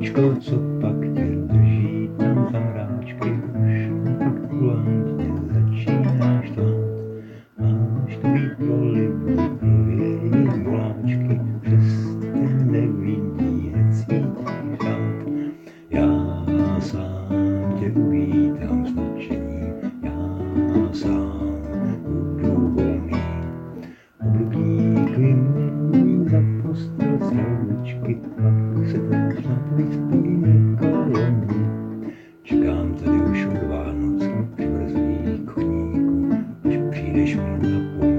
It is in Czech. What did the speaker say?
srdíčko, co pak tě drží tam za mráčky, už pak kulantně začínáš tvát. Máš to být polibný pro její voláčky, přes ten nevinný necítíš rád. Já sám tě uvítám s nadšením, já sám budu volný. Oblubník vymiluj za postel sravičky, pak se teď naplistí kolony. Čekám tady už od Vánoc, při brzových koníků, až přijdeš mi na pomoc.